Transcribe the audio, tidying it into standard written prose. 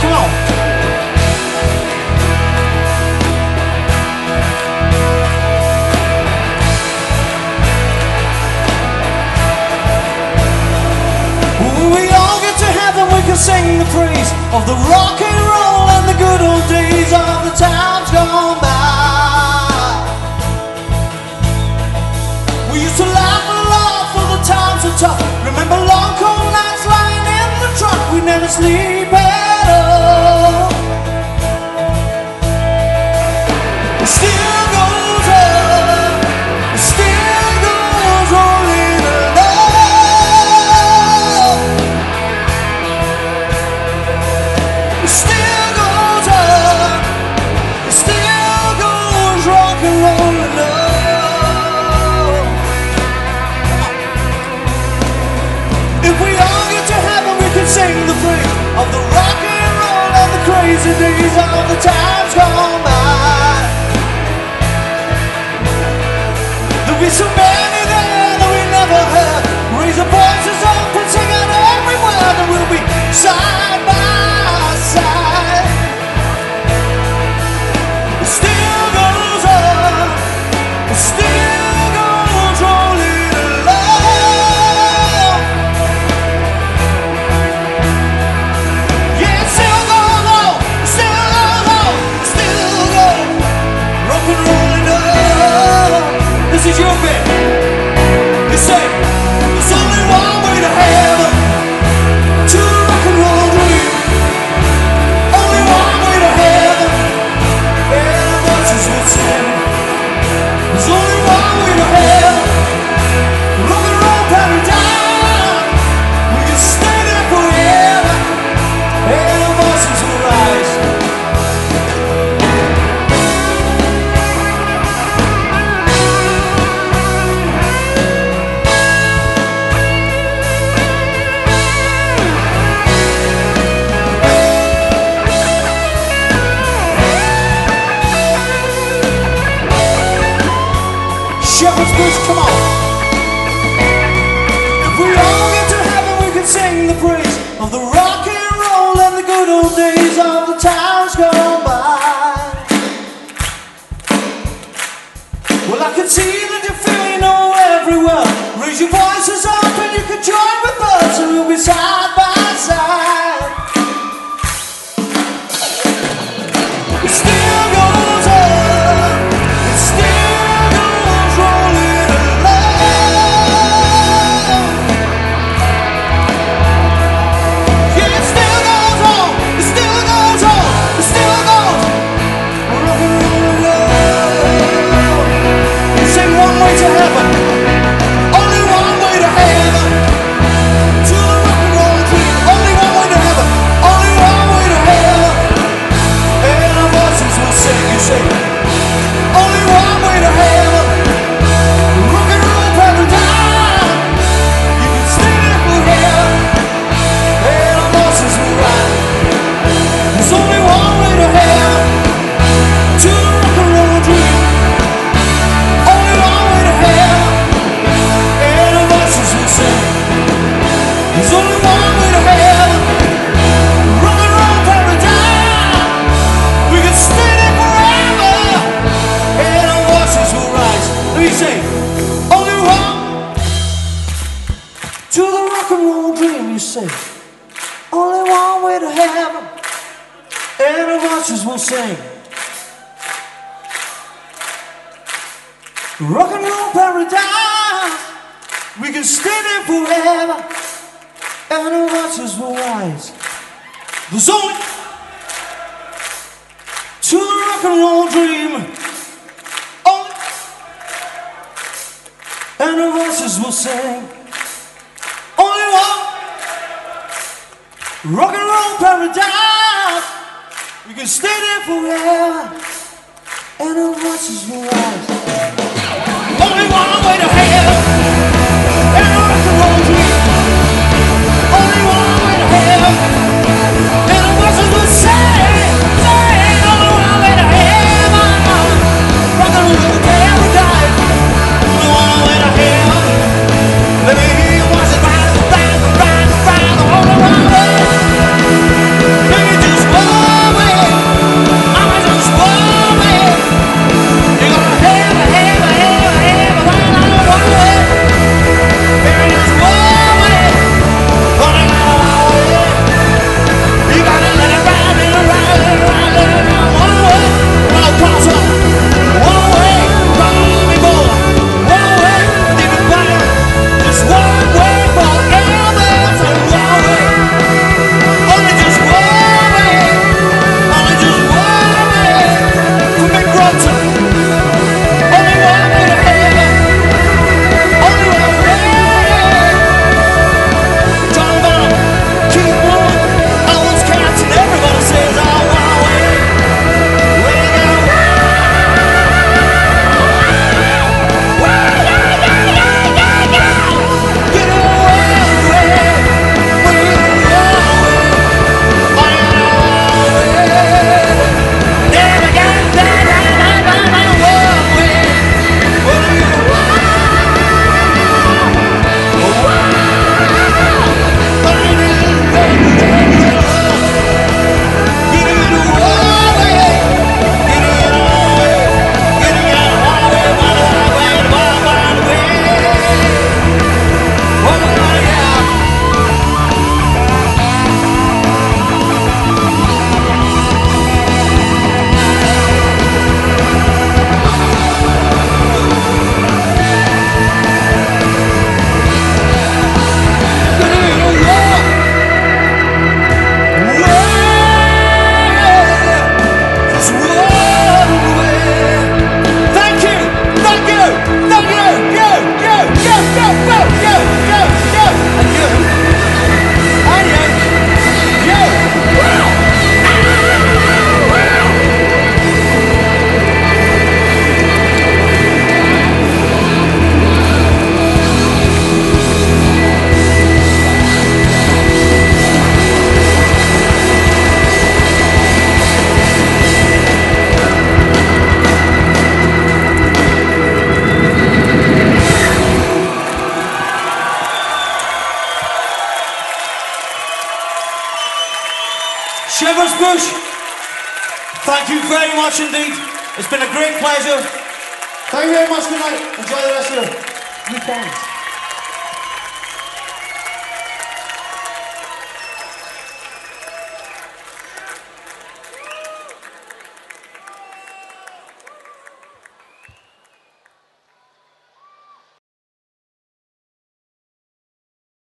Come on. We all get to heaven, we can sing the praise of the rock and roll and the good old days of the times gone by. We used to laugh a lot for the times were tough. Remember long cold nights lying in the truck. We never sleep at all. It still goes on. It still goes rolling along. It still goes on. It still goes rock and rolling along. If we all get to heaven, we can sing the praise of the rock and roll and the crazy days of the times gone by. There'll be so many there that we never heard. Raise our voices up and sing out everywhere. That we'll be side by side. It still goes on. It still goes rolling along. Yeah, it still goes on. It still goes on. It still goes rock and rolling on. This is your bit. They say there's only one way to heaven, to the rock and roll dream. Only one way to heaven, and the voices will sing. There's only one way to heaven, rock and roll paradise. We can stay there forever, and the voices will rise. Shepherd's Bush, come on. If we all get to heaven, we can sing the praise of the rock and roll and the good old days of the times gone by. Well, I can see that you're feeling all everywhere. Raise your voices up and you can join with us, and we'll be side by side. It still goes on. It still goes rolling along. Yeah, it still goes on. It still goes on. It still goes rock and roll along. Sing one way to heaven. Only one way to heaven. To the rock and roll dream. Only one way to heaven. Only one way to heaven. And our voices will sing. You say, only one way to heaven. Rock and roll paradise. You can stay there forever. And our voices will rise. There's only one way to heaven. To the rock and roll dream. Only one way to heaven. And our voices will sing. There's only one way to heaven. Rock and roll paradise. We can stay there forever. And our voices will rise. Let me sing. Only one. To the rock and roll dream, you say. Only one way to heaven. And our voices will sing. Rock and roll paradise. We can stay there forever. And our voices will rise. There's only to the rock and roll dream. Only, and our voices will sing. Only one. Rock and roll paradise. We can stay there forever. And our voices will rise. Only one way to heaven. And a rock and roll dream. Only one way to heaven. And our voices will sing. Only one way to heaven. Rock and roll paradise. Only one way to heaven. Let me hear you once and ride. Only one way. Let me just go. you very much indeed. It's been a great pleasure. Thank you very much. Good night. Enjoy the rest of your weekend.